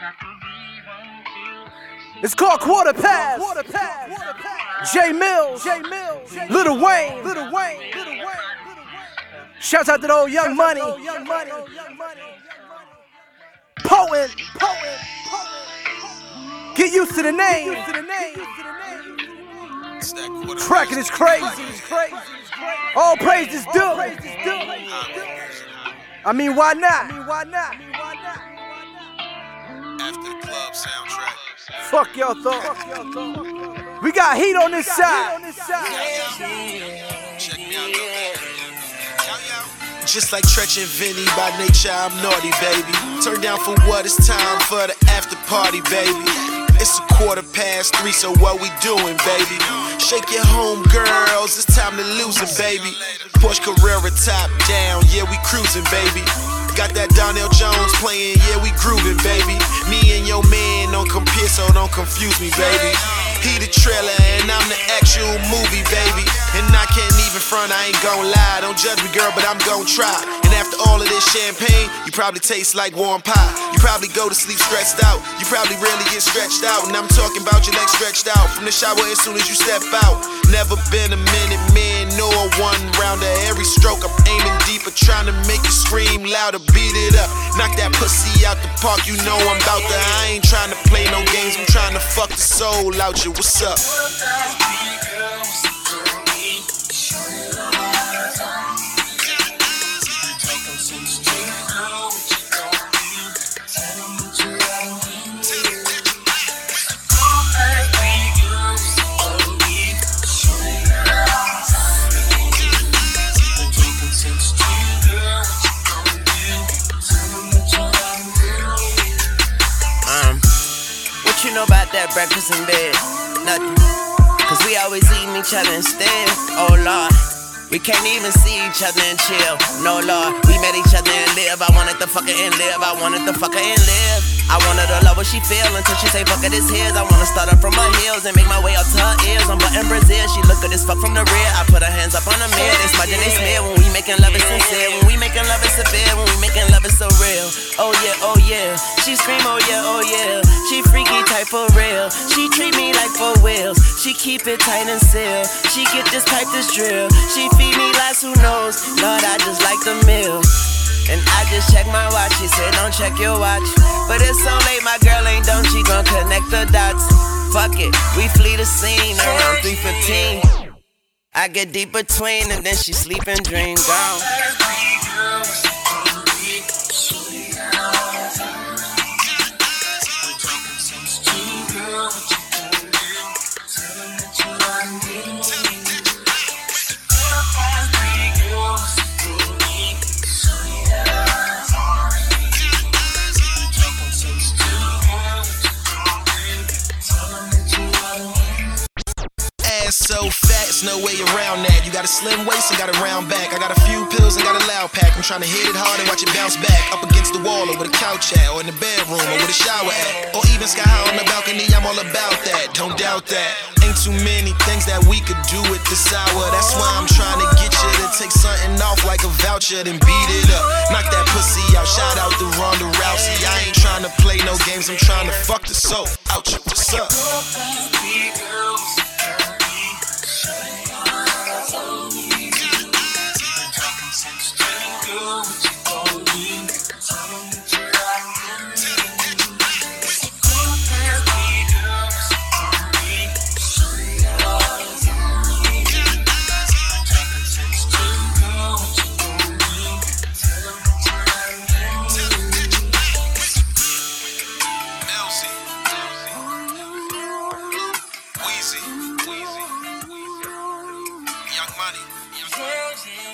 It's called Quarter Pass. J Mills, Lil Wayne. Shouts out to the old Young Money. Poet. Get used to the name. Tracking is crazy. All praise is due. I mean, why not? After the club soundtrack. Fuck y'all thought. We got heat on this side. Check me out, just like Tretch and Vinny, by nature I'm naughty, baby. Turn down for what? It's time for the after party, baby. It's 3:15, so what we doing, baby? Shake your home, girls, it's time to lose it, baby. Porsche Carrera top down, yeah, we cruising, baby. Got that Donnell Jones playing, yeah, we grooving, baby. Me and your man don't compare, so don't confuse me, baby. He the trailer and I'm the actual movie, baby. And I can't even front, I ain't gon' lie. Don't judge me, girl, but I'm gon' try. And after all of this champagne, you probably taste like warm pie. You probably go to sleep stressed out. You probably really get stretched out. And I'm talking about your legs stretched out from the shower as soon as you step out. Never been a minute man, nor a one rounder. Every stroke I'm aiming deeper, trying to make you scream louder. Beat it up, knock that pussy out the park. You know I'm bout that. I ain't trying to play no games, I'm trying to fuck the soul out you. What's up? What you know about that breakfast in bed? Nothing. Cause we always eating each other instead. Oh Lord, we can't even see each other and chill. No Lord, we met each other and live. I wanted to fuck her and live. I wanted to love what she feel until she say fuck it, it's his. I wanna start up from her heels and make my way up to her ears. I'm button Brazil, she look good as fuck from the rear. I put her hands up on the mirror, they smudge and they smear. When we making love it's sincere, when we making love it's severe, when we making love it's so real. Oh yeah, she scream oh yeah. She freaky type for real. She treat me like 4 wheels. She keep it tight and sealed. She get this pipe, this drill. She feed me lies, who knows? Lord, I just like the meal. And I just checked my watch, she said don't check your watch. But it's so late, my girl ain't done, she gon' connect the dots. Fuck it, we flee the scene around 3:15. I get deep between and then she sleep and dream, gone. So fat, it's no way around that. You got a slim waist and got a round back. I got a few pills and got a loud pack. I'm trying to hit it hard and watch it bounce back. Up against the wall or where the couch at, or in the bedroom or where the shower at, or even sky high on the balcony. I'm all about that, don't doubt that. Ain't too many things that we could do at this hour. That's why I'm trying to get you to take something off like a voucher, then beat it up. Knock that pussy out, shout out to Ronda Rousey. I ain't trying to play no games, I'm trying to fuck the soul out you. What's up? Young Money.